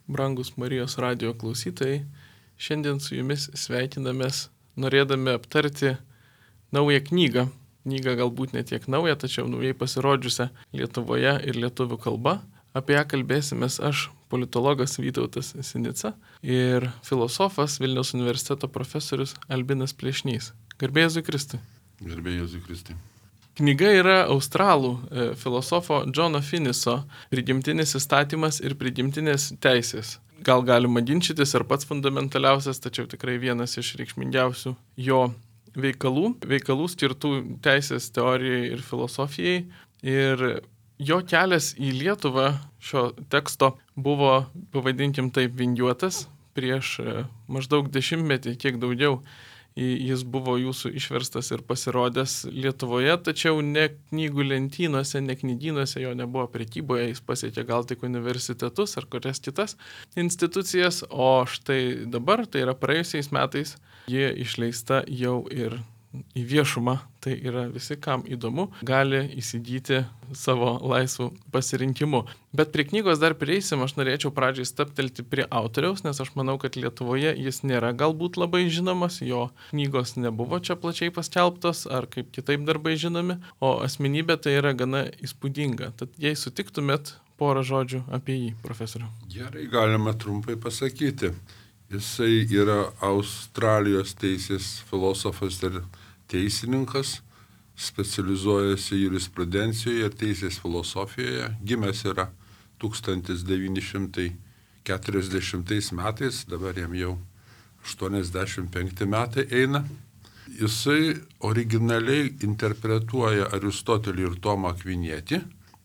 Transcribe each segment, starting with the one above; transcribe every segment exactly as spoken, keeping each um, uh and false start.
Brangus Marijos radijo klausytojai, šiandien su jumis sveikinamės, norėdami aptarti naują knygą. Knygą galbūt ne tiek naują, tačiau naujai pasirodžiusią Lietuvoje ir lietuvių kalba. Apie ją kalbėsimės aš, politologas Vytautas Sinica ir filosofas Vilniaus universiteto profesorius Albinas Plėšnys. Garbė Jėzui Kristui. Garbė Jėzui Kristui. Knyga yra australų e, filosofo Džono Finiso Prigimtinis įstatymas ir prigimtinės teisės. Gal galima ginčytis ar pats fundamentaliausias, tačiau tikrai vienas iš reikšmingiausių jo veikalų, veikalų skirtų teisės teorijai ir filosofijai. Ir jo kelias į Lietuvą šio teksto buvo, pavadinkim taip, vingiuotas prieš e, maždaug dešimtmetį, kiek daugiau. Jis buvo jūsų išverstas ir pasirodęs Lietuvoje, tačiau ne knygų lentynose, ne knygynuose, jo nebuvo prekyboje, jis pasiekė gal tik universitetus ar kurias kitas institucijas, o štai dabar, tai yra praėjusiais metais, ji išleista jau ir į viešumą, tai yra visi, kam įdomu, gali įsigyti savo laisvų pasirinkimų. Bet prie knygos dar prieisim, aš norėčiau pradžiai staptelti prie autoriaus, nes aš manau, kad Lietuvoje jis nėra galbūt labai žinomas, jo knygos nebuvo čia plačiai paskelbtos ar kaip kitaip darbai žinomi, o asmenybė tai yra gana įspūdinga. Tad jei sutiktumėt porą žodžių apie jį, profesoriau. Gerai, galima trumpai pasakyti. Jisai yra Australijos teisės filosofas ir teisininkas, specializuojasi jurisprudencijoje ir teisės filosofijoje. Gimęs yra tūkstantis devyni šimtai keturiasdešimtais metais, dabar jam jau aštuoniasdešimt penkti metai eina. Jisai originaliai interpretuoja Aristotelį ir Tomą Akvinietį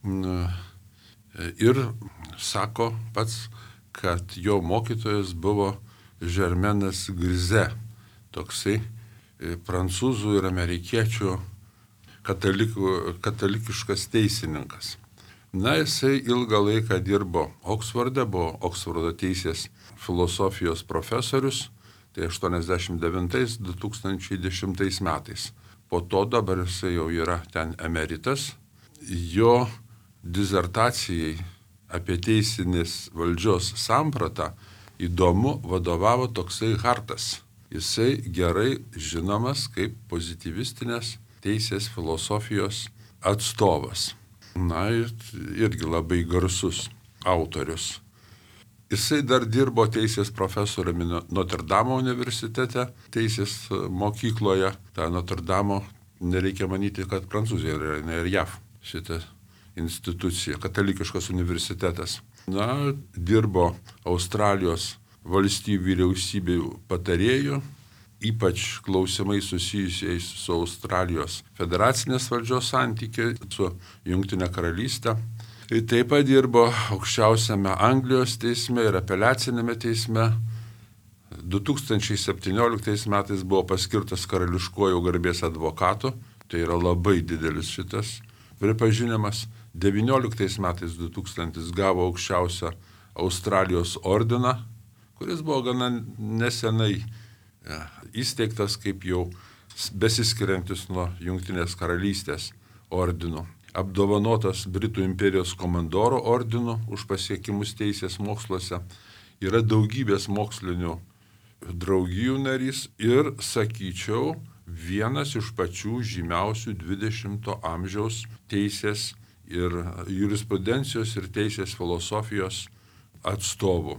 ir sako pats, kad jo mokytojas buvo Žermenas Grize, toksai prancūzų ir amerikiečių katalikų, katalikiškas teisininkas. Na, jisai ilgą laiką dirbo Oksforde, buvo Oksfordo teisės filosofijos profesorius, tai aštuoniasdešimt devintais du tūkstančiai dešimtais metais. Po to dabar jisai jau yra ten emeritas. Jo disertacijai apie teisinės valdžios sampratą įdomu vadovavo toksai Hartas. Jisai gerai žinomas kaip pozityvistinės teisės filosofijos atstovas. Na ir irgi labai garsus autorius. Jisai dar dirbo teisės profesoriumi Notre Dame universitete, teisės mokykloje. Ta Notre Dame, nereikia manyti, kad Prancūzija yra, ne ir J A V šitą institucija, katalikiškas universitetas. Na, dirbo Australijos valstybių vyriausybių patarėjų, ypač klausimai susijusiais su Australijos federacinės valdžios santykiai, su Jungtinė karalystė. Taip pat dirbo aukščiausiame Anglijos teisme ir apeliacinėme teisme. du tūkstančiai septynioliktais metais buvo paskirtas karališkuoju garbės advokatu, tai yra labai didelis šitas pripažinimas. devynioliktais metais du tūkstantis gavo aukščiausią Australijos ordiną, kuris buvo gana nesenai ja, įsteigtas kaip jau besiskiriantis nuo Jungtinės karalystės ordinų. Apdovanotas Britų imperijos komandoro ordinu už pasiekimus teisės moksluose, yra daugybės mokslinių draugijų narys ir, sakyčiau, vienas iš pačių žymiausių dvidešimto amžiaus teisės ir jurisprudencijos ir teisės filosofijos atstovų.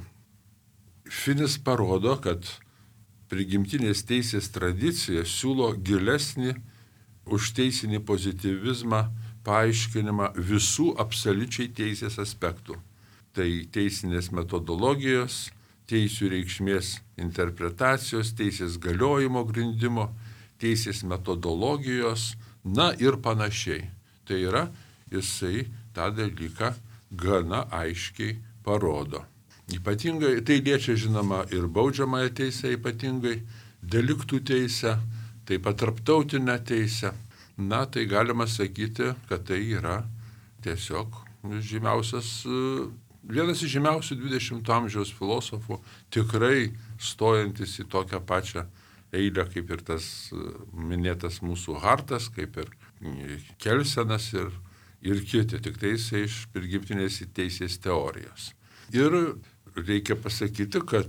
Finis parodo, kad prigimtinės teisės tradicija siūlo gilesnį už teisinį pozityvizmą paaiškinimą visų absoliučiai teisės aspektų. Tai teisinės metodologijos, teisių reikšmės interpretacijos, teisės galiojimo grindimo, teisės metodologijos, na ir panašiai. Tai yra, jisai tą dalyką gana aiškiai parodo. Ypatingai, tai liečia žinoma ir baudžiamąją teisę, ypatingai deliktų teisę, taip pat tarptautinę teisę. Na, tai galima sakyti, kad tai yra tiesiog žymiausias, vienas iš žymiausių dvidešimto amžiaus filosofų, tikrai stojantis į tokią pačią eilę kaip ir tas minėtas mūsų Hartas, kaip ir Kelsenas ir, ir kiti, tik tai jisai iš prigimtinės teisės teorijos. Ir reikia pasakyti, kad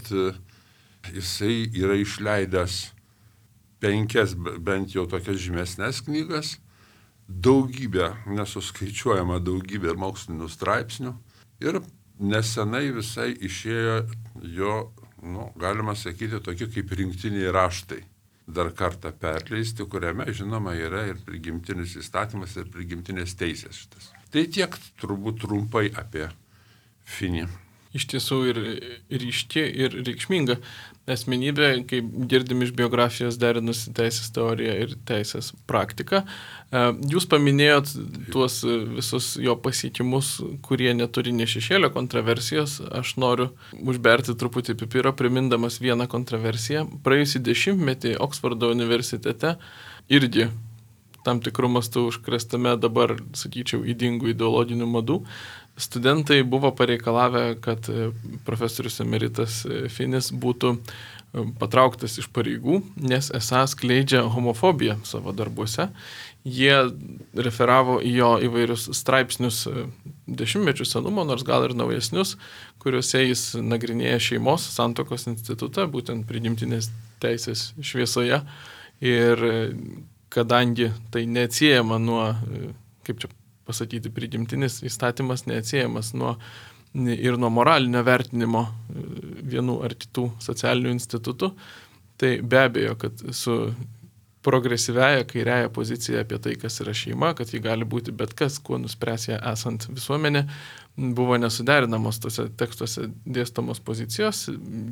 jisai yra išleidęs penkias, bent jau tokias žymesnės knygas, daugybę, nesuskaičiuojama daugybė mokslinių straipsnių ir nesenai visai išėjo jo, nu, galima sakyti, tokie kaip rinktiniai raštai. Dar kartą perleisti, kuriame, žinoma, yra ir prigimtinis įstatymas, ir prigimtinės teisės šitas. Tai tiek turbūt trumpai apie Finį. Iš tiesų ir ryški, ir reikšminga asmenybė, kaip girdim iš biografijos, derinusi teisės teoriją ir teisės praktiką. Jūs paminėjot tuos visus jo pasiekimus, kurie neturi nė šešėlio kontroversijos. Aš noriu užberti truputį pipiro, primindamas vieną kontroversiją. Praėjusį dešimtmetį Oksfordo universitete irgi tam tikrų mastų užkrestame dabar, sakyčiau, ydingų ideologinių madų. Studentai buvo pareikalavę, kad profesorius emeritas Finis būtų patrauktas iš pareigų, nes esą skleidžia homofobiją savo darbuose. Jie referavo į jo įvairius straipsnius dešimtmečių senumo, nors gal ir naujesnius, kuriuose jis nagrinėja šeimos santuokos institutą, būtent prigimtinės teisės šviesoje. Ir kadangi tai neatsiejama nuo, kaip čia pasakyti, prigimtinis įstatymas neatsiejamas nuo, ir nuo moralinio vertinimo vienų ar kitų socialinių institutų, tai be abejo, kad su progresyviaja kairiaja pozicija apie tai, kas yra šeima, kad ji gali būti bet kas, kuo nuspręs ją esant visuomenė, buvo nesuderinamos tose tekstuose dėstomos pozicijos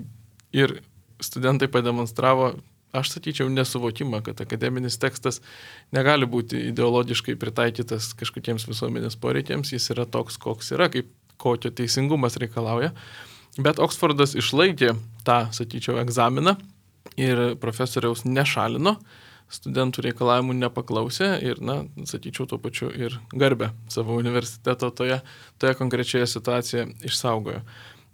ir studentai pademonstravo, aš sakyčiau, nesuvokimą, kad akademinis tekstas negali būti ideologiškai pritaikytas kažkokiems visuomenės poreikiams, jis yra toks, koks yra, kaip kokio teisingumas reikalauja. Bet Oksfordas išlaikė tą, sakyčiau, egzaminą ir profesoriaus nešalino, studentų reikalavimų nepaklausė ir, na, sakyčiau, tuo pačiu ir garbę savo universiteto toje, toje konkrečioje situacijoje išsaugojo.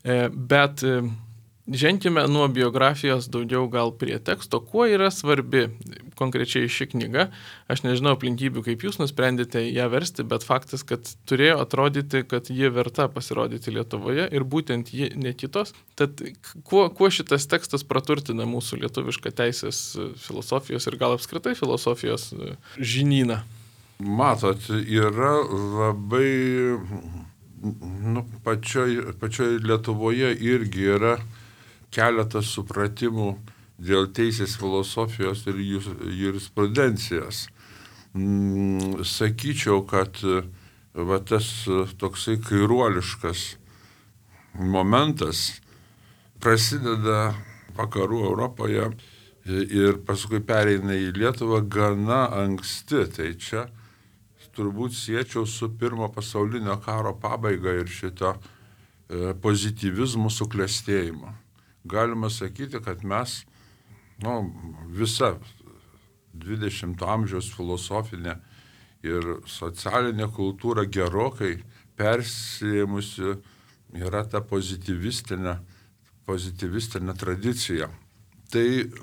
Bet ženkime nuo biografijos daugiau gal prie teksto, kuo yra svarbi konkrečiai ši knyga. Aš nežinau aplinkybių, kaip jūs nusprendėte ją versti, bet faktas, kad turėjo atrodyti, kad ji verta pasirodyti Lietuvoje ir būtent ji, ne kitos. Tad kuo, kuo šitas tekstas praturtina mūsų lietuvišką teisės filosofijos ir gal apskritai filosofijos žinyną? Matot, yra labai, nu, pačioj, pačioj Lietuvoje irgi yra keletas supratimų dėl teisės filosofijos ir jurisprudencijos. Sakyčiau, kad va, tas toksai kairuoliškas momentas prasideda vakarų Europoje ir paskui pereina į Lietuvą gana anksti. Tai čia turbūt siečiau su pirmo pasaulinio karo pabaiga ir šito pozityvizmų suklestėjimo. Galima sakyti, kad mes, nu, visa dvidešimto amžiaus filosofinė ir socialinė kultūra gerokai persėmusi yra ta pozityvistinė, pozityvistinė tradicija. Tai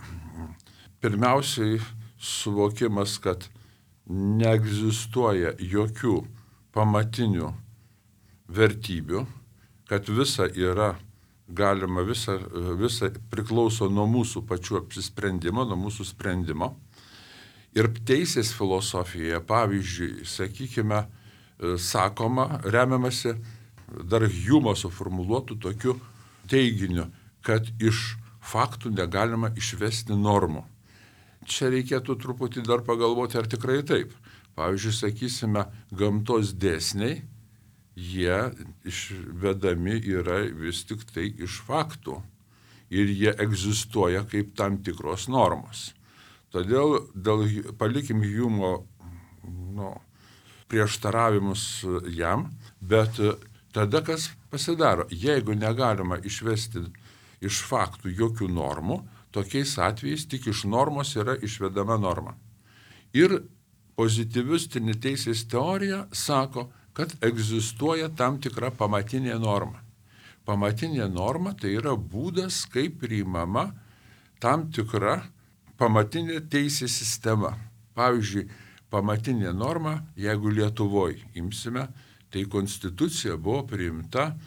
pirmiausiai suvokimas, kad neegzistuoja jokių pamatinių vertybių, kad visa yra galima, visa, visa priklauso nuo mūsų pačių apsisprendimo, nuo mūsų sprendimo. Ir teisės filosofijoje, pavyzdžiui, sakykime, sakoma, remiamasi dar Hjumo suformuluotų tokiu teiginiu, kad iš faktų negalima išvesti normų. Čia reikėtų truputį dar pagalvoti, ar tikrai taip. Pavyzdžiui, sakysime, gamtos dėsniai, jie išvedami yra vis tik tai iš faktų ir jie egzistuoja kaip tam tikros normos. Todėl dėl, palikim Hjumo, nu, prieštaravimus jam, bet tada kas pasidaro? Jeigu negalima išvesti iš faktų jokių normų, tokiais atvejais tik iš normos yra išvedama norma. Ir pozityvistinė teisės teorija sako, kad egzistuoja tam tikra pamatinė norma. Pamatinė norma tai yra būdas, kaip priimama tam tikra pamatinė teisės sistema. Pavyzdžiui, pamatinė norma, jeigu Lietuvoje imsime, tai konstitucija buvo priimta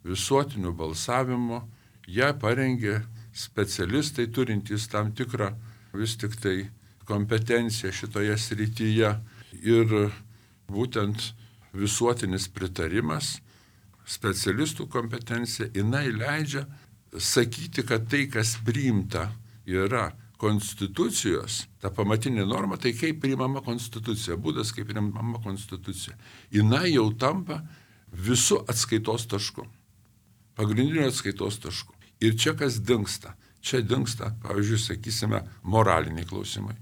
visuotiniu balsavimu, ją parengė specialistai turintys tam tikrą vis tik tai kompetenciją šitoje srityje ir būtent visuotinis pritarimas, specialistų kompetencija, jinai leidžia sakyti, kad tai, kas priimta yra konstitucijos, ta pamatinė norma, tai kaip priimama konstitucija, būdas kaip priimama konstitucija, jinai jau tampa visų atskaitos tašku, pagrindiniu atskaitos tašku. Ir čia kas dingsta? Čia dingsta, pavyzdžiui, sakysime, moraliniai klausimai.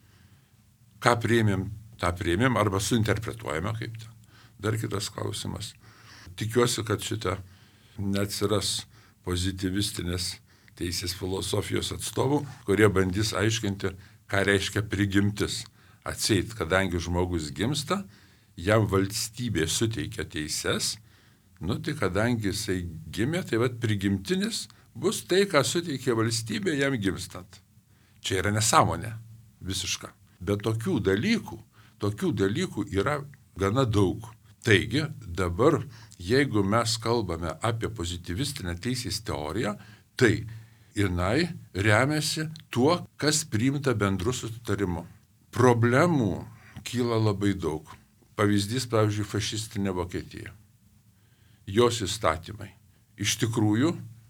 Ką priėmėm, tą priėmėm arba suinterpretuojame kaip ten. Dar kitas klausimas. Tikiuosi, kad šitą neatsiras pozityvistinės teisės filosofijos atstovų, kurie bandys aiškinti, ką reiškia prigimtis. Atseit, kadangi žmogus gimsta, jam valstybė suteikia teises, nu tai kadangi jisai gimė, tai vat prigimtinis bus tai, ką suteikia valstybė jam gimstant. Čia yra nesąmonė visiška. Bet tokių dalykų, tokių dalykų yra gana daug. Taigi dabar, jeigu mes kalbame apie pozityvistinę teisės teoriją, tai jinai remiasi tuo, kas priimta bendru sutarimu. Problemų kyla labai daug. Pavyzdys, pavyzdžiui, fašistinė Vokietija. Jos įstatymai. Iš tikrųjų,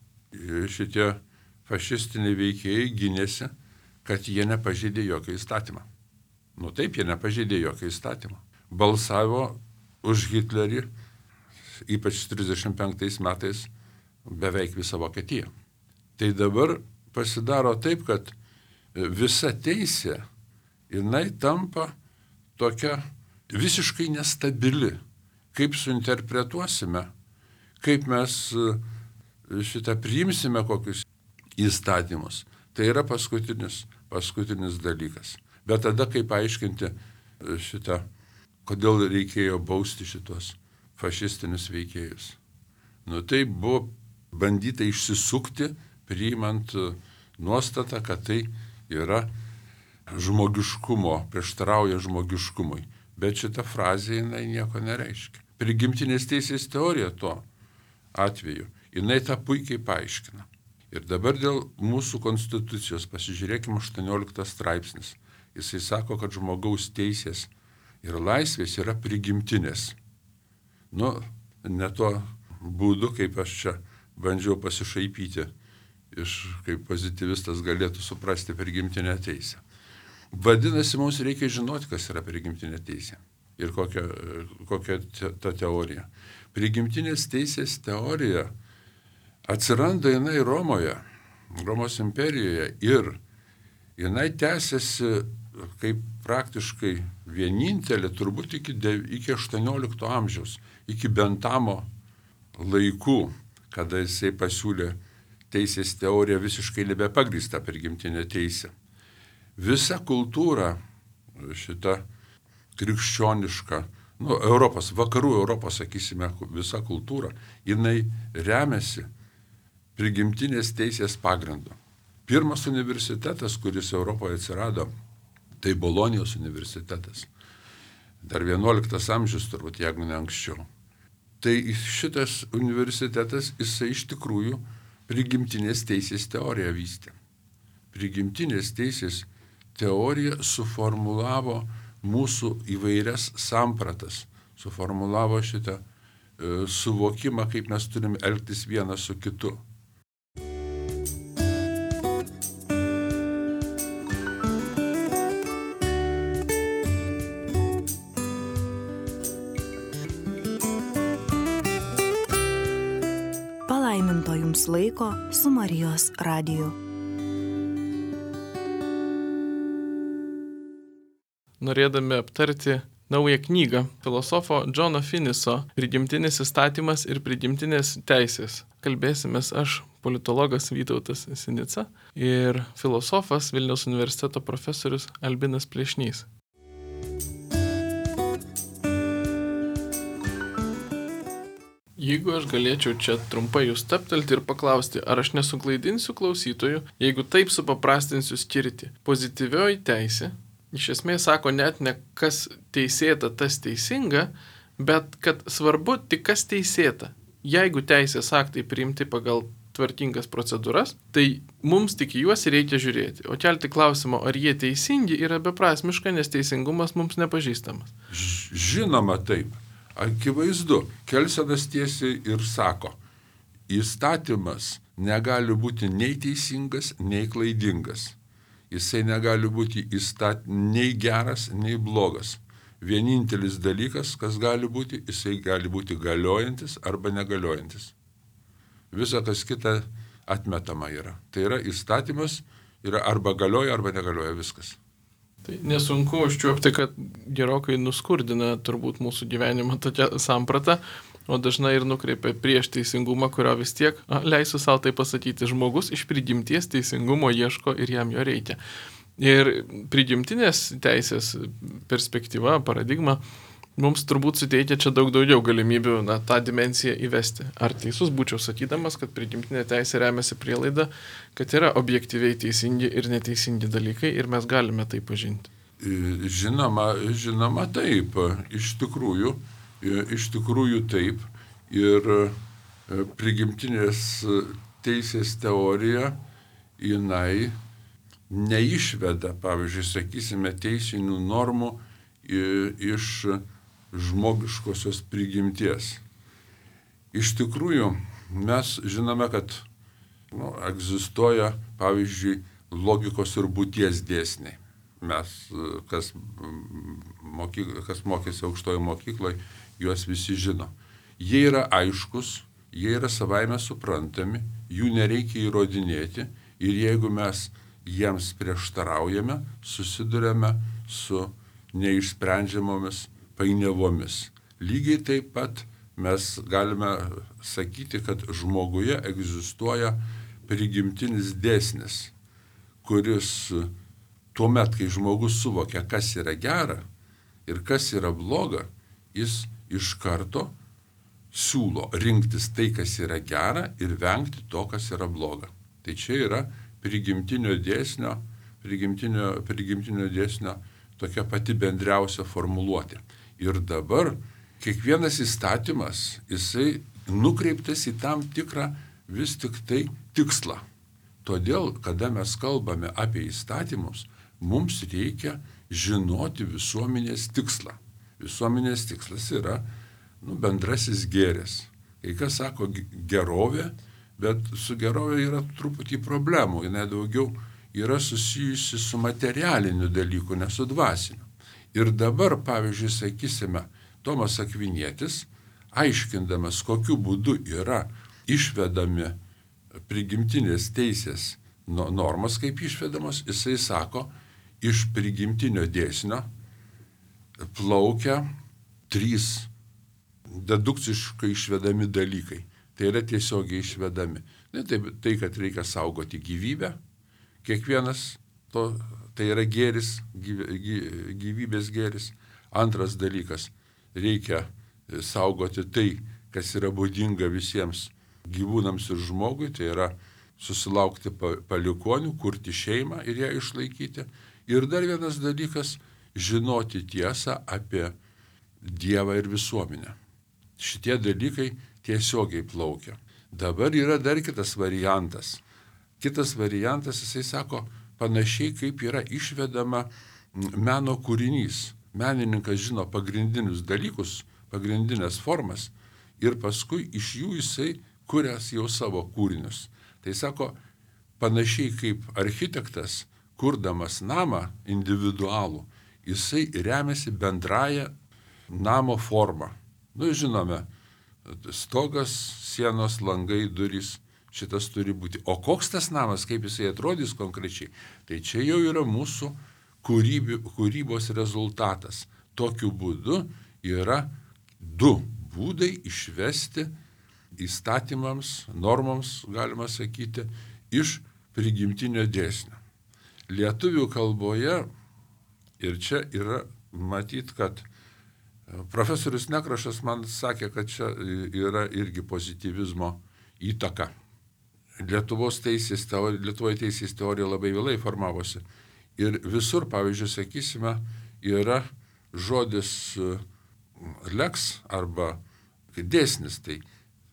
šitie fašistiniai veikėjai gynėsi, kad jie nepažeidė jokio įstatymą. Nu taip, jie nepažeidė jokio įstatymą. Balsavo už Hitlerį, ypač trisdešimt penktais metais, beveik visą Vokietiją. Tai dabar pasidaro taip, kad visa teisė, jinai tampa tokia visiškai nestabili. Kaip suinterpretuosime, kaip mes šitą priimsime kokius įstatymus. Tai yra paskutinis, paskutinis dalykas. Bet tada kaip aiškinti šitą, kodėl reikėjo bausti šitos fašistinius veikėjus. Nu tai buvo bandyta išsisukti, priimant nuostatą, kad tai yra žmogiškumo, prieštarauja žmogiškumui. Bet šita frazė jinai nieko nereiškia. Prigimtinės teisės teorija to atveju, jinai tą puikiai paaiškina. Ir dabar dėl mūsų konstitucijos pasižiūrėkime aštuonioliktas straipsnis. Jisai sako, kad žmogaus teisės ir laisvės yra prigimtinės. Nu, ne to būdu, kaip aš čia bandžiau pasišaipyti, iš kaip pozityvistas galėtų suprasti prigimtinę teisę. Vadinasi, mums reikia žinoti, kas yra prigimtinė teisė ir kokia, kokia te, ta teorija. Prigimtinės teisės teorija atsiranda jinai Romoje, Romos imperijoje ir jinai tęsiasi kaip praktiškai vienintelė turbūt iki, iki aštuoniolikto amžiaus, iki Bentamo laikų, kada jisai pasiūlė teisės teoriją visiškai nebepagrįstą prigimtinę teisę. Visa kultūra, šita krikščioniška, nu, Europos, vakarų Europos, sakysime, visa kultūra, jinai remiasi prigimtinės teisės pagrindu. Pirmas universitetas, kuris Europoje atsirado, tai Bolonijos universitetas. Dar vienuoliktas amžius turbūt, jeigu ne anksčiau. Tai šitas universitetas, jisai iš tikrųjų prigimtinės teisės teoriją vystė. Prigimtinės teisės teorija suformulavo mūsų įvairias sampratas, suformulavo šitą e, suvokimą, kaip mes turime elgtis vienas su kitu. Palaiminto jums laiko su Marijos radiju. Norėdami aptarti naują knygą filosofo Džono Finiso Prigimtinis įstatymas ir prigimtinės teisės. Kalbėsimės aš, politologas Vytautas Sinica ir filosofas Vilniaus universiteto profesorius Albinas Plėšnys. Jeigu aš galėčiau čia trumpai jūs stabtelti ir paklausti, ar aš nesuklaidinsiu klausytojų, jeigu taip supaprastinsiu skirti. Pozityvioji teisė iš esmės sako net ne kas teisėta, tas teisinga, bet kad svarbu tik kas teisėta. jeigu teisės aktai priimti pagal tvarkingas procedūras, tai mums tik juos reikia žiūrėti. O kelti klausimą, ar jie teisingi, yra beprasmiška, nes teisingumas mums nepažįstamas. Žinoma taip. Akivaizdu, Kelsenas tiesiai ir sako, įstatymas negali būti nei teisingas, nei klaidingas. Jisai negali būti įstat... nei geras, nei blogas. Vienintelis dalykas, kas gali būti, jisai gali būti galiojantis arba negaliojantis. Visa kas kita atmetama yra. Tai yra įstatymas, yra arba galioja, arba negalioja viskas. Tai nesunku užčiuopti, kad gerokai nuskurdina turbūt mūsų gyvenimą tokia samprata, o dažnai ir nukreipia prieš teisingumą, kurio vis tiek, a, leisiu savo tai pasakyti, žmogus iš prigimties teisingumo ieško ir jam jo reikia. Ir prigimtinės teisės perspektyva, paradigma, mums turbūt suteikia čia daug daugiau galimybių na, tą dimensiją įvesti. Ar teisus būčiau sakydamas, kad prigimtinė teisė remiasi prielaida, kad yra objektyviai teisingi ir neteisingi dalykai ir mes galime tai pažinti? Žinoma, žinoma taip. Iš tikrųjų, iš tikrųjų taip. Ir prigimtinės teisės teorija, jinai neišveda, pavyzdžiui, sakysime, teisinių normų iš žmogiškosios prigimties. Iš tikrųjų, mes žinome, kad nu, egzistuoja, pavyzdžiui, logikos ir būties dėsniai. Mes, kas, mokyk, kas mokėsi aukštojo mokykloje, juos visi žino. Jie yra aiškus, jie yra savaime suprantami, jų nereikia įrodinėti ir jeigu mes jiems prieštaraujame, susidurėme su neišsprendžiamomis painiavomis. Lygiai taip pat mes galime sakyti, kad žmoguje egzistuoja prigimtinis dėsnis, kuris tuomet, kai žmogus suvokia, kas yra gera ir kas yra bloga, jis iš karto siūlo rinktis tai, kas yra gera ir vengti to, kas yra bloga. Tai čia yra prigimtinio dėsnio, prigimtinio, prigimtinio dėsnio tokia pati bendriausia formuluotė. Ir dabar kiekvienas įstatymas, jisai nukreiptas į tam tikrą vis tik tai tikslą. Todėl, kada mes kalbame apie įstatymus, mums reikia žinoti visuomenės tikslą. Visuomenės tikslas yra nu, bendrasis gėris. Kai kas sako gerovė, bet su gerovė yra truputį problemų. Jis daugiau yra susijusi su materialiniu dalyku, ne su dvasiniu. Ir dabar, pavyzdžiui, sakysime, Tomas Akvinietis, aiškindamas, kokiu būdu yra išvedami prigimtinės teisės normos, kaip išvedamos, jisai sako, iš prigimtinio dėsnio plaukia trys dedukciškai išvedami dalykai. Tai yra tiesiogiai išvedami. Ne, tai, tai, kad reikia saugoti gyvybę, kiekvienas to, tai yra gėris, gyvybės gėris. Antras dalykas, reikia saugoti tai, kas yra būdinga visiems gyvūnams ir žmogui, tai yra susilaukti palikuonių, kurti šeimą ir ją išlaikyti. Ir dar vienas dalykas, žinoti tiesą apie Dievą ir visuomenę. Šitie dalykai tiesiogiai plaukia. Dabar yra dar kitas variantas. Kitas variantas, jisai sako, panašiai kaip yra išvedama meno kūrinys. Menininkas žino pagrindinius dalykus, pagrindinės formas ir paskui iš jų jisai kurias jau savo kūrinius. Tai sako, panašiai kaip architektas, kurdamas namą individualų, jisai remiasi bendraja namo forma. Nu, žinome, stogas, sienos, langai, durys, šitas turi būti. O koks tas namas, kaip jisai atrodys konkrečiai, tai čia jau yra mūsų kūrybi, kūrybos rezultatas. Tokiu būdu yra du būdai išvesti įstatymams, normoms, galima sakyti, iš prigimtinio dėsnio. Lietuvių kalboje, ir čia yra matyt, kad profesorius Nekrašas man sakė, kad čia yra irgi pozityvizmo įtaka. Lietuvos teisės teorija, Lietuvoje teisės teorija labai vėlai formavosi. Ir visur, pavyzdžiui, sakysime, yra žodis lex arba dėsnis. Tai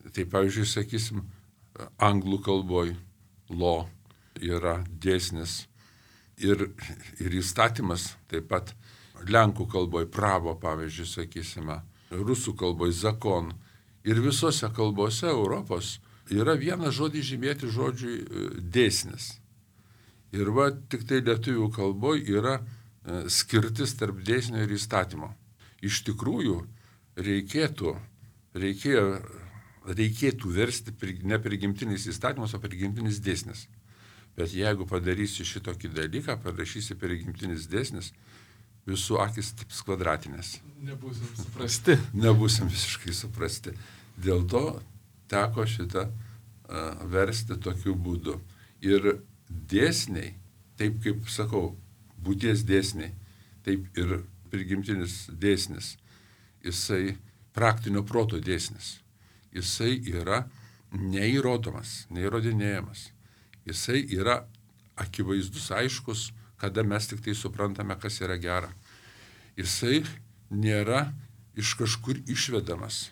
Tai pavyzdžiui, sakysim, anglų kalboj law yra dėsnis ir, ir įstatymas, taip pat lenkų kalboj pravo, pavyzdžiui, sakysime, rusų kalboj zakon. Ir visose kalbose Europos yra vienas žodis žymėti žodžiui dėsnis. Ir va, tik tai lietuvių kalboj yra skirtis tarp dėsnio ir įstatymo. Iš tikrųjų, reikėtų, reikėjo, reikėtų versti ne prigimtinis įstatymas, o prigimtinis dėsnis. Bet jeigu padarysi šitokį dalyką, parašysi prigimtinis dėsnis, visų akis tips kvadratinės. Nebūsim suprasti. Nebūsim visiškai suprasti. Dėl to teko šitą uh, versti tokiu būdu. Ir dėsniai, taip kaip sakau, būties dėsniai, taip ir prigimtinis dėsnis, jisai praktinio proto dėsnis. Jisai yra neįrodomas, neįrodinėjamas. Jisai yra akivaizdus, aiškus, kada mes tik tai suprantame, kas yra gera. Jisai nėra iš kažkur išvedamas.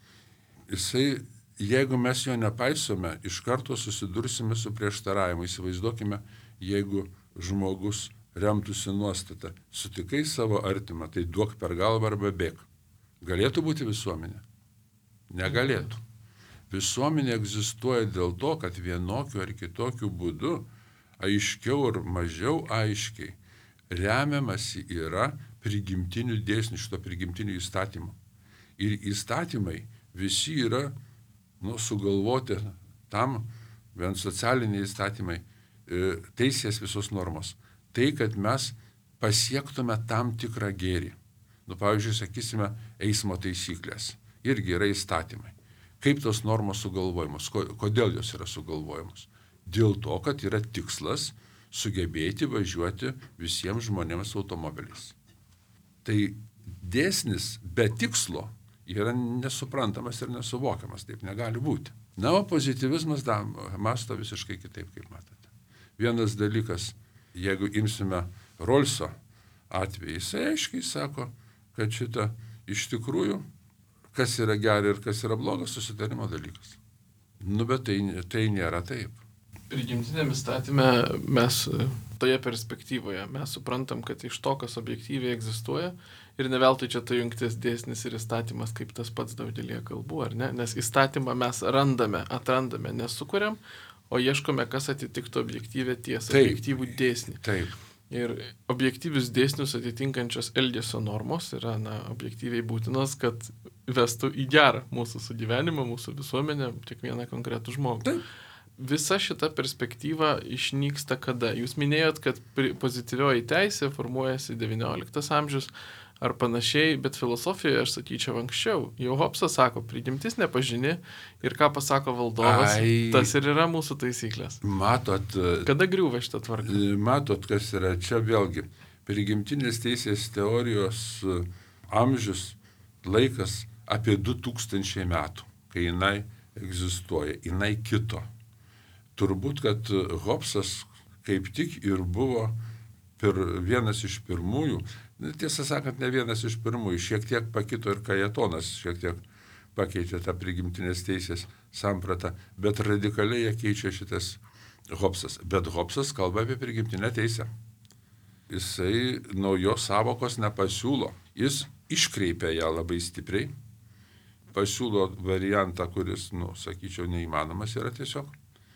Jisai, jeigu mes jo nepaisome, iš karto susidursime su prieštaravimu. Įsivaizduokime, jeigu žmogus remtųsi nuostata, sutikai savo artimą, tai duok per galvą arba bėk. Galėtų būti visuomenė? Negalėtų. Visuomenė egzistuoja dėl to, kad vienokiu ar kitokiu būdu, aiškiau ar mažiau aiškiai, remiamasi yra prigimtinių dėsnių, šito prigimtinių įstatymų. Ir įstatymai visi yra nu, sugalvoti tam, vien socialiniai įstatymai, teisės visos normos. Tai, kad mes pasiektume tam tikrą gėrį. Nu, pavyzdžiui, sakysime, eismo taisyklės. Irgi yra įstatymai. Kaip tos normos sugalvojamos? Kodėl jos yra sugalvojamos? Dėl to, kad yra tikslas sugebėti važiuoti visiems žmonėms automobiliais. Tai dėsnis be tikslo yra nesuprantamas ir nesuvokiamas, taip negali būti. Na, o pozityvizmas da, masto visiškai kitaip, kaip matote. Vienas dalykas, jeigu imsime Rolso atvejį, jisai aiškiai sako, kad šita iš tikrųjų, kas yra gera ir kas yra blogas, susitarimo dalykas. Nu, bet tai, tai nėra taip. Prigimtiniam įstatyme mes toje perspektyvoje mes suprantam, kad iš to, kas objektyviai egzistuoja ir ne veltui čia tai jungtis dėsnis ir įstatymas kaip tas pats daugelėje kalbų, ar ne? Nes įstatymą mes randame, atrandame, nesukuriam, o ieškome, kas atitiktų objektyvę tiesą, taip, objektyvų dėsnį. Taip. Ir objektyvius dėsnius atitinkančios elgesio normos yra na, objektyviai būtinos, kad vestų į gerą mūsų sugyvenimą, mūsų visuomenę, kiekvieną konkretų žmogų. Taip. Visa šita perspektyva išnyksta kada? Jūs minėjot, kad pozityvioji teisė formuojasi devynioliktas amžius ar panašiai, bet filosofijoje, aš sakyčiau, anksčiau. Jau Hobsas sako, prigimtis nepažini ir ką pasako valdovas, Ai, tas ir yra mūsų taisyklės. Matot. Kada griūva šitą tvarką? Matot, kas yra čia vėlgi. Prigimtinės teisės teorijos amžius, laikas apie du tūkstančiai metų, kai jinai egzistuoja, jinai kito. Turbūt, kad Hobsas kaip tik ir buvo pir, vienas iš pirmųjų, tiesą sakant, ne vienas iš pirmųjų, šiek tiek pakito ir Kajetonas, šiek tiek pakeitė tą prigimtinės teisės sampratą, bet radikaliai ją keičia šitas Hobsas. Bet Hobsas kalba apie prigimtinę teisę. Jisai naujos savokos nepasiūlo. Jis iškreipia ją labai stipriai, pasiūlo variantą, kuris, nu, sakyčiau, neįmanomas yra tiesiog.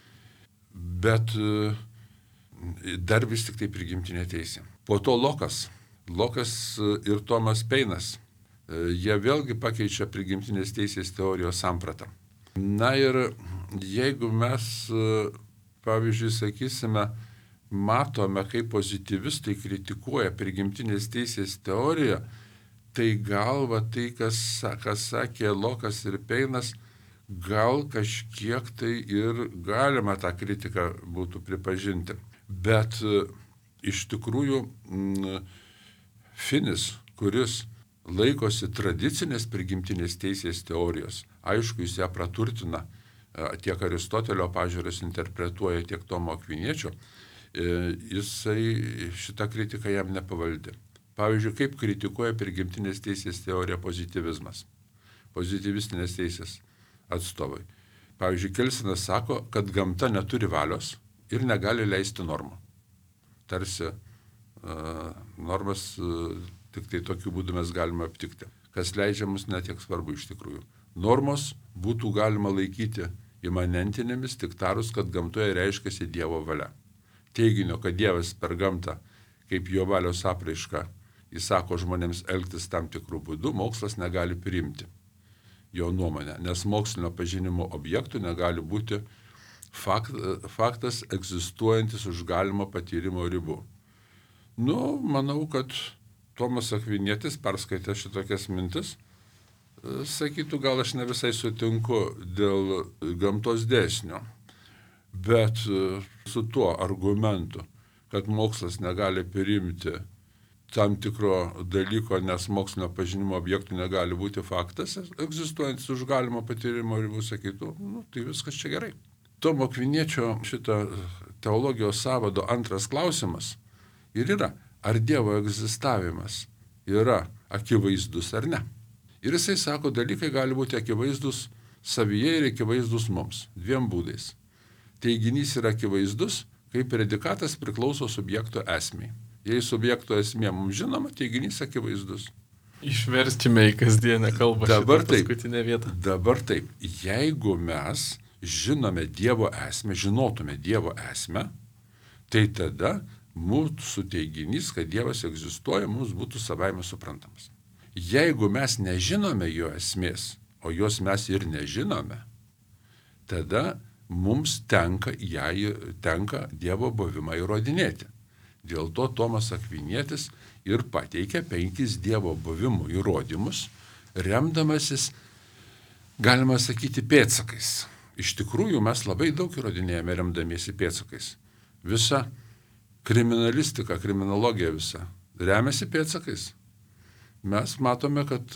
Bet dar vis tik tai prigimtinė teisė. Po to Lokas. Lokas ir Tomas Peinas. Jie vėlgi pakeičia prigimtinės teisės teorijos sampratą. Na ir jeigu mes, pavyzdžiui, sakysime, matome, kaip pozityvistai kritikuoja prigimtinės teisės teoriją, tai gal va tai, kas, kas sakė Lokas ir Peinas, gal kažkiek tai ir galima tą kritiką būtų pripažinti. Bet iš tikrųjų Finis, kuris laikosi tradicinės prigimtinės teisės teorijos, aišku, jis ją praturtina, tiek Aristotelio pažiūras interpretuoja, tiek Tomo Akviniečio, jisai šitą kritiką jam nepavaldė. Pavyzdžiui, kaip kritikuoja prigimtinės teisės teorija pozityvizmas. Pozityvistinės teisės atstovai. Pavyzdžiui, Kelsinas sako, kad gamta neturi valios ir negali leisti normų. Tarsi uh, normas uh, tik tai tokiu būdu mes galime aptikti. Kas leidžia mus netiek svarbu iš tikrųjų. Normos būtų galima laikyti imanentinėmis tik tarus, kad gamtoje reiškiasi Dievo valia. Teiginio, kad Dievas per gamtą, kaip jo valios apraiška, įsako žmonėms elgtis tam tikrų būdų, mokslas negali priimti jo nuomonę, nes mokslinio pažinimo objektų negali būti fakt, faktas egzistuojantis už galimo patyrimo ribų. Nu, manau, kad Tomas Akvinietis, perskaitė šitokias mintis, sakytų, gal aš ne visai sutinku dėl gamtos dėsnio, bet su tuo argumentu, kad mokslas negali priimti tam tikro dalyko, nes mokslinio pažinimo objektų negali būti faktas, egzistuojantis už galimo patyrimo ribų, sakytų, nu, tai viskas čia gerai. Tomo Akviniečio šito teologijos sąvado antras klausimas ir yra, ar Dievo egzistavimas yra akivaizdus ar ne. Ir jisai sako, dalykai gali būti akivaizdus savyje ir akivaizdus mums, dviem būdais. Teiginys yra akivaizdus, kai predikatas priklauso subjekto esmei. Jei subjekto esmė mums žinoma, teiginys akivaizdus. Išverskime į kasdienę kalbą dabar šitą paskutinę vietą. Dabar taip, jeigu mes žinome Dievo esmę, žinotume Dievo esmę, tai tada mūsų teiginys, kad Dievas egzistuoja, mums būtų savaime suprantamas. Jeigu mes nežinome jo esmės, o jos mes ir nežinome, tada mums tenka, jai, tenka Dievo buvimą įrodinėti. Dėl to Tomas Akvinietis ir pateikė penkis Dievo buvimų įrodymus, remdamasis, galima sakyti, pėdsakais. Iš tikrųjų, mes labai daug įrodinėjame remdamiesi pėdsakais. Visa kriminalistika, kriminologija visa remiasi pėdsakais. Mes matome, kad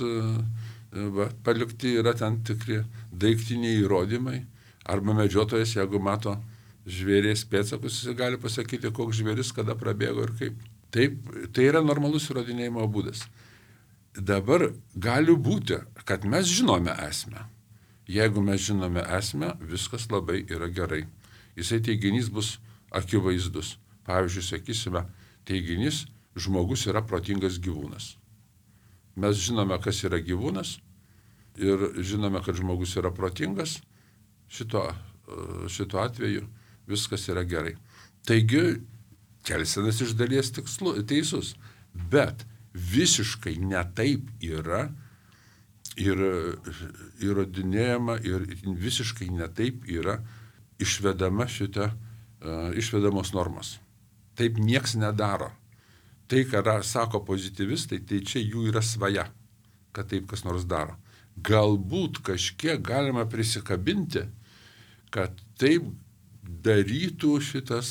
va, palikti yra ten tikri daiktiniai įrodymai, arba medžiotojas, jeigu mato žvėrės pėdsakus, jis gali pasakyti, koks žvėris, kada prabėgo ir kaip. Taip, tai yra normalus įrodinėjimo būdas. Dabar gali būti, kad mes žinome esmę. Jeigu mes žinome esmę, viskas labai yra gerai. Jisai teiginys bus akivaizdus. Pavyzdžiui, sakysime, teiginys, žmogus yra protingas gyvūnas. Mes žinome, kas yra gyvūnas ir žinome, kad žmogus yra protingas. Šito, šito atveju viskas yra gerai. Taigi, Kelsinas iš dalies tikslu, teisus, bet visiškai netaip yra ir įrodinėjama ir visiškai netaip yra išvedama šita, uh, išvedamos normos. Taip nieks nedaro. Tai, ką sako pozityvistai, tai čia jų yra svaja, kad taip kas nors daro. Galbūt kažkiek galima prisikabinti, kad taip darytų šitas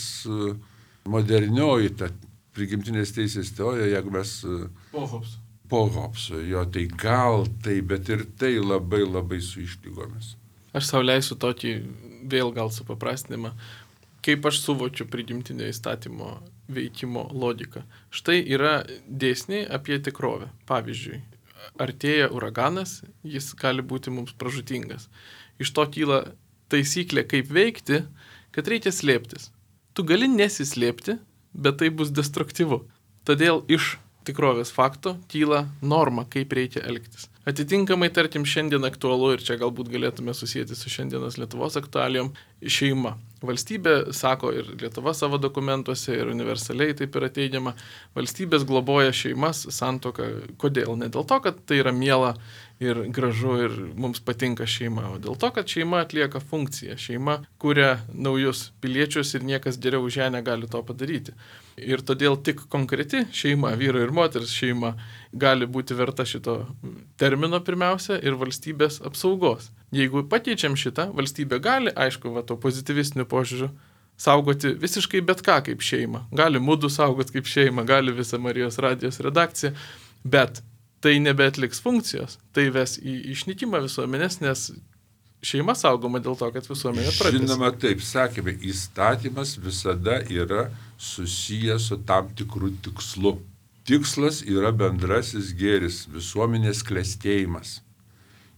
modernioji ta prigimtinės teisės teorija, jeigu mes... Po Hobso. Po Hobso, jo, tai gal tai, bet ir tai labai labai su išlygomis. Aš sau leisiu tokį vėl gal supaprastinimą, kaip aš suvočiu prigimtinio įstatymo veikimo logiką. Štai yra dėsniai apie tikrovę. Pavyzdžiui, artėja uraganas, jis gali būti mums pražūtingas. Iš to kyla taisyklė, kaip veikti, kad reikia slėptis. Tu gali nesislėpti, bet tai bus destruktyvu. Todėl iš tikrovės fakto kyla norma, kaip reikia elgtis. Atitinkamai, tarkim, šiandien aktualu, ir čia galbūt galėtume susijęti su šiandienos Lietuvos aktualijom, šeima. Valstybė, sako ir Lietuva savo dokumentuose, ir universaliai taip yra teigiama, valstybės globoja šeimas, santuoką. Kodėl? Ne dėl to, kad tai yra miela ir gražu ir mums patinka šeima, o dėl to, kad šeima atlieka funkciją. Šeima kuria naujus piliečius ir niekas geriau už ją negali to padaryti. Ir todėl tik konkreti šeima, vyro ir moters šeima, gali būti verta šito termino pirmiausia ir valstybės apsaugos. Jeigu pakeičiam šitą, valstybė gali, aišku, va, to pozityvistiniu požiūriu, saugoti visiškai bet ką kaip šeimą. Gali mudu saugoti kaip šeimą, gali visą Marijos radijos redakciją, bet tai nebeatliks funkcijos. Tai ves į išnykimą visuomenės, nes šeima saugoma dėl to, kad visuomenė pratęsia. Žinoma, taip sakėme, įstatymas visada yra susijęs su tam tikru tikslu. Tikslas yra bendrasis gėris, visuomenės klestėjimas.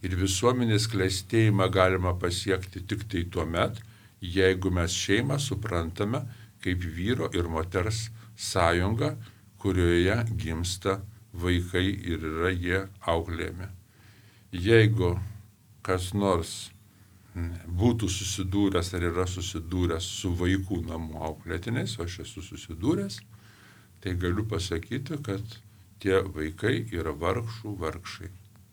Ir visuomenės klestėjimą galima pasiekti tik tai tuo met, jeigu mes šeimą suprantame kaip vyro ir moters sąjungą, kurioje gimsta vaikai ir yra jie auklėjami. Jeigu kas nors būtų susidūręs ar yra susidūręs su vaikų namų auklėtiniais, o aš esu susidūręs, tai galiu pasakyti, kad tie vaikai yra vargšų vargšai.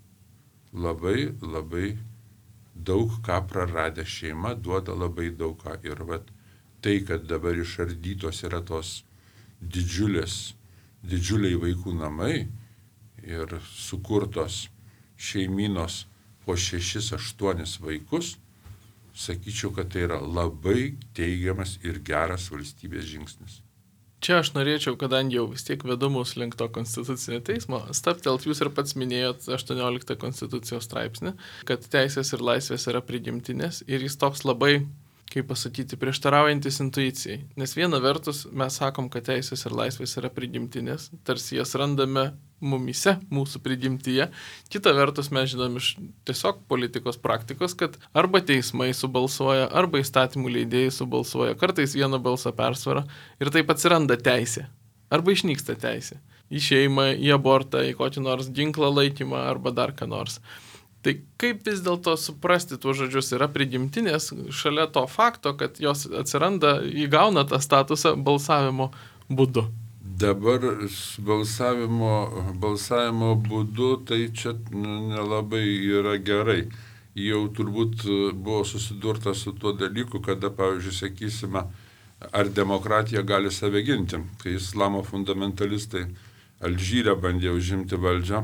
Labai, labai daug ką praradę šeima duoda labai daug ką. Ir vat, tai, kad dabar išardytos yra tos didžiulės, didžiuliai vaikų namai ir sukurtos šeiminos po šešis, aštuonis vaikus, sakyčiau, kad tai yra labai teigiamas ir geras valstybės žingsnis. Čia aš norėčiau, kadangi jau vis tiek vedu mus link to konstitucinio teismo, stabtelt, jūs ir pats minėjot aštuonioliktą konstitucijos straipsnį, kad teisės ir laisvės yra prigimtinės ir jis toks labai, kaip pasakyti, prieštaraujantis intuicijai. Nes viena vertus mes sakom, kad teisės ir laisvės yra prigimtinės, tarsi jas randame mumise, mūsų prigimtyje. Kita vertus mes žinom iš tiesiog politikos praktikos, kad arba teismai subalsuoja, arba įstatymų leidėjai subalsuoja, kartais vieną balsą persvara ir taip atsiranda teisė. Arba išnyksta teisė. Į šeimą, į abortą, į kokį nors ginklą laikymą arba dar ką nors. Tai kaip vis dėlto suprasti tuos žodžius yra prigimtinės šalia to fakto, kad jos atsiranda, įgauna tą statusą balsavimo būdu? Dabar balsavimo, balsavimo būdu tai čia nelabai yra gerai. Jau turbūt buvo susidurta su tuo dalyku, kada, pavyzdžiui, sakysime, ar demokratija gali save ginti. Kai islamo fundamentalistai Alžyre bandė užimti valdžią,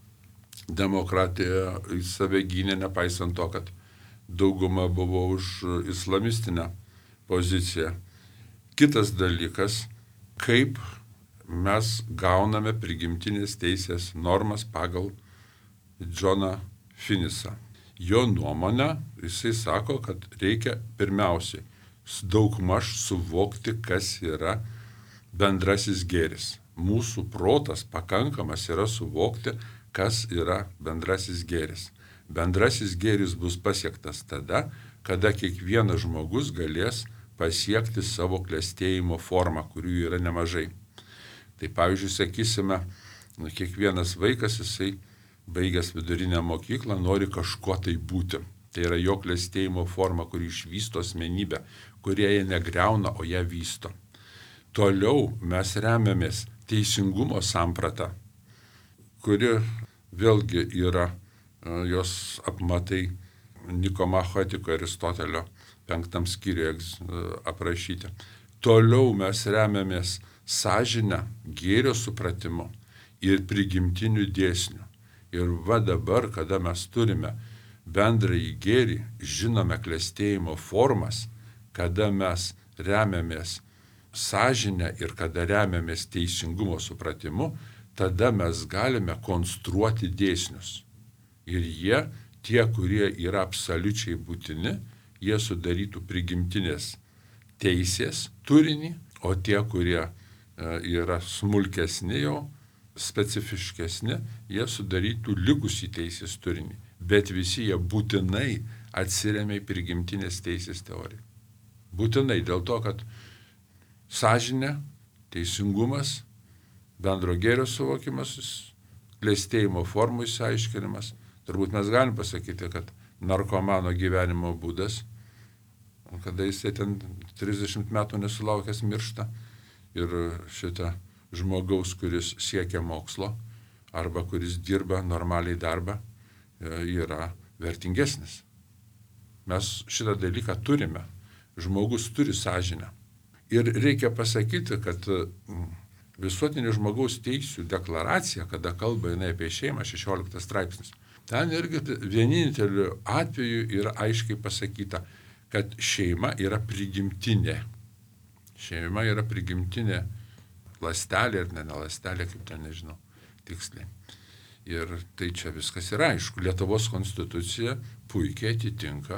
demokratija save gynė, nepaisant to, kad dauguma buvo už islamistinę poziciją. Kitas dalykas, kaip mes gauname prigimtinės teisės normas pagal Džoną Finisą. Jo nuomonę, jisai sako, kad reikia pirmiausiai daugmaž suvokti, kas yra bendrasis gėris. Mūsų protas pakankamas yra suvokti, kas yra bendrasis gėris. Bendrasis gėris bus pasiektas tada, kada kiekvienas žmogus galės pasiekti savo klestėjimo formą, kurių yra nemažai. Tai pavyzdžiui, sakysime, kiekvienas vaikas, jisai baigęs vidurinę mokyklą, nori kažko tai būti. Tai yra jo klestėjimo forma, kuri išvysto asmenybę, kurie ją negriauna, o ją vysto. Toliau mes remiamės teisingumo sampratą, kuri vėlgi yra jos apmatai Nikomacho etikoje Aristotelio penktam skyriuje aprašyti. Toliau mes remiamės sąžinę, gėrio supratimu ir prigimtinių dėsnių. Ir va dabar, kada mes turime bendrąjį gėrį, žinome klestėjimo formas, kada mes remiamės sąžinę ir kada remiamės teisingumo supratimu, tada mes galime konstruoti dėsnius. Ir jie, tie, kurie yra absoliučiai būtini, jie sudarytų prigimtinės teisės turinį, o tie, kurie yra smulkesni jau, specifiškesni, jie sudarytų likusį teisės turinį. Bet visi jie būtinai atsiremia į prigimtinės teisės teoriją. Būtinai dėl to, kad sąžinė, teisingumas, bendro gėrio suvokimas, klestėjimo formų išsiaiškinimas. Turbūt mes galim pasakyti, kad narkomano gyvenimo būdas, kada jisai ten trisdešimt metų nesulaukęs miršta, ir šitą žmogaus, kuris siekia mokslo, arba kuris dirba normaliai darbą, yra vertingesnis. Mes šitą dalyką turime. Žmogus turi sąžinę. Ir reikia pasakyti, kad visuotinė žmogaus teisių deklaracija, kada kalba jinai apie šeimą, šešioliktas straipsnis, ten irgi vieninteliu atveju yra aiškiai pasakyta, kad šeima yra prigimtinė. Šeima yra prigimtinė ląstelė ir ne ląstelė, kaip ten nežinau tiksliai. Ir tai čia viskas yra aišku. Lietuvos konstitucija puikiai atitinka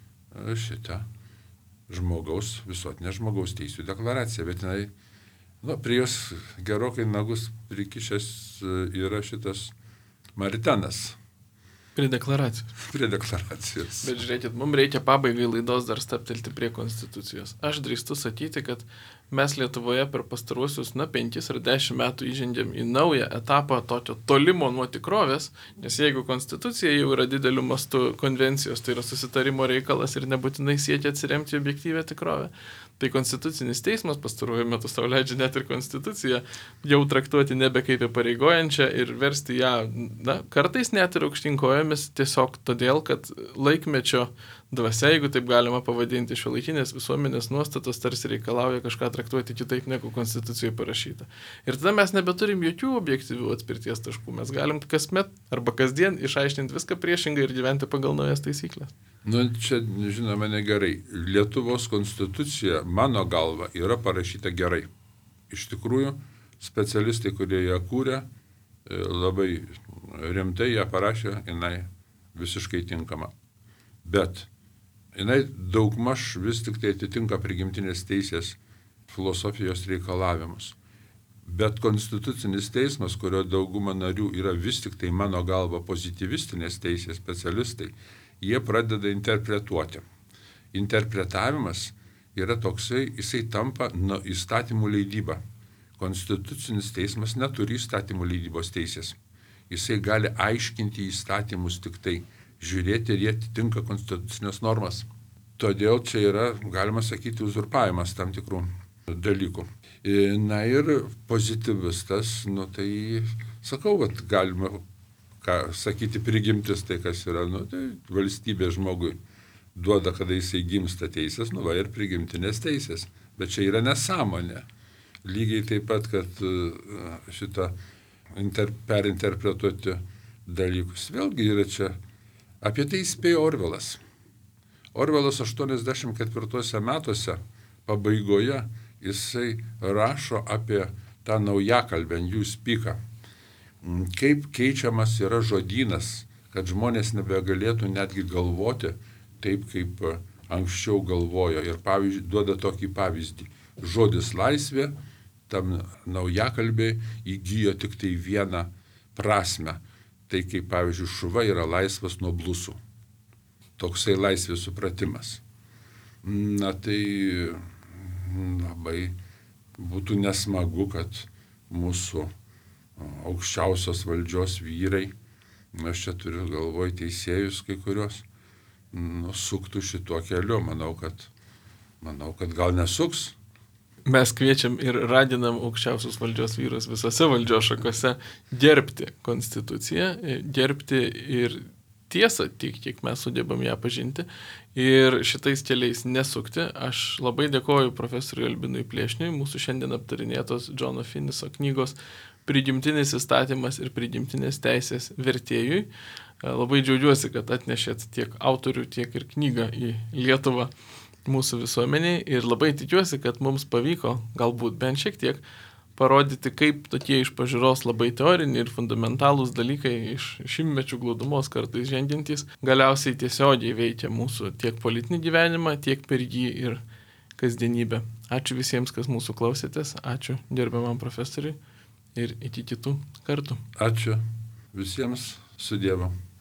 šitą žmogaus, visuotinę žmogaus teisių deklaraciją, bet jinai, nu, prie jos gerokai nagus prikišęs yra šitas Maritenas. Prie deklaracijos. Prie deklaracijos. Bet žiūrėkit, mums reikia pabaigai laidos dar staptelti prie konstitucijos. Aš drįstu sakyti, kad mes Lietuvoje per pastaruosius, na, penkis ar dešimt metų įžengėm į naują etapą tokio tolimo nuo tikrovės, nes jeigu konstitucija jau yra dideliu mastu konvencijos, tai yra susitarimo reikalas ir nebūtinai siekia atsiremti objektyvę tikrovę, tai konstitucinis teismas pastaruoju metu sau leidžia net ir konstituciją jau traktuoti nebe kaip įpareigojančią ir versti ją, na, kartais net ir aukštyn kojomis, tiesiog todėl, kad laikmečio dvasia, jeigu taip galima pavadinti, šiuolaikinės visuomenės nuostatos tarsi reikalauja kažką traktuoti kitaip negu konstitucijoje parašyta. Ir tada mes nebeturim jokių objektyvių atspirties taškų. Mes galim kasmet arba kasdien išaiškinti viską priešingai ir gyventi pagal naujas taisyklės. Nu, čia, žinoma, negerai. Lietuvos konstitucija, mano galva, yra parašyta gerai. Iš tikrųjų, specialistai, kurie ją kūrė, labai rimtai ją parašė, jinai visiškai tinkama. Bet jinai daugmaž vis tik tai atitinka prigimtinės teisės filosofijos reikalavimus. Bet konstitucinis teismas, kurio dauguma narių yra vis tik tai mano galva pozityvistinės teisės specialistai, jie pradeda interpretuoti. Interpretavimas yra toksai, jisai tampa nu, įstatymų leidyba. Konstitucinis teismas neturi įstatymų leidybos teisės. Jisai gali aiškinti įstatymus tik tai, žiūrėti ir jie atitinka konstitucinės normas. Todėl čia yra, galima sakyti, uzurpavimas tam tikrų dalykų. Na ir pozityvistas, nu tai sakau, kad galima ką sakyti prigimtis tai, kas yra, nu tai valstybė žmogui duoda, kada jisai gimsta teisės, nu va ir prigimtinės teisės. Bet čia yra nesąmonė. Lygiai taip pat, kad šitą inter, perinterpretuoti dalykus. Vėlgi yra čia, apie tai įspėjo Orvelas. Orvelas aštuoniasdešimt ketvirtuose metuose pabaigoje jisai rašo apie tą naujakalbę, new speaker. Kaip keičiamas yra žodynas, kad žmonės nebegalėtų netgi galvoti taip, kaip anksčiau galvojo. Ir pavyzdžiui, duoda tokį pavyzdį. Žodis laisvė, tam naujakalbė įgyjo tik tai vieną prasme. Tai kaip, pavyzdžiui, šuva yra laisvas nuo blusų. Toksai laisvės supratimas. Na tai labai būtų nesmagu, kad mūsų aukščiausios valdžios vyrai, aš čia turiu galvoj teisėjus kai kurios, nusuktų šituo keliu. Manau, kad, manau, kad gal nesuks. Mes kviečiam ir raginam aukščiausios valdžios vyrus visose valdžios šakose gerbti konstituciją, gerbti ir tiesą, tiek, kiek mes sugebam ją pažinti ir šitais keliais nesukti. Aš labai dėkoju profesoriui Albinui Plėšniui, mūsų šiandien aptarinėtos Džono Finiso knygos Prigimtinis įstatymas ir prigimtinės teisės vertėjui. Labai džiaugiuosi, kad atnešėt tiek autorių, tiek ir knygą į Lietuvą mūsų visuomeniai ir labai tikiuosi, kad mums pavyko galbūt bent šiek tiek parodyti, kaip tokie iš pažiūros labai teoriniai ir fundamentalūs dalykai iš šimtmečių glūdumos kartais žengiantys galiausiai tiesiogiai veikia mūsų tiek politinį gyvenimą, tiek per jį ir kasdienybę. Ačiū visiems, kas mūsų klausėtės, ačiū gerbiamam profesoriui ir iki kitų kartų. Ačiū visiems, su Dievu.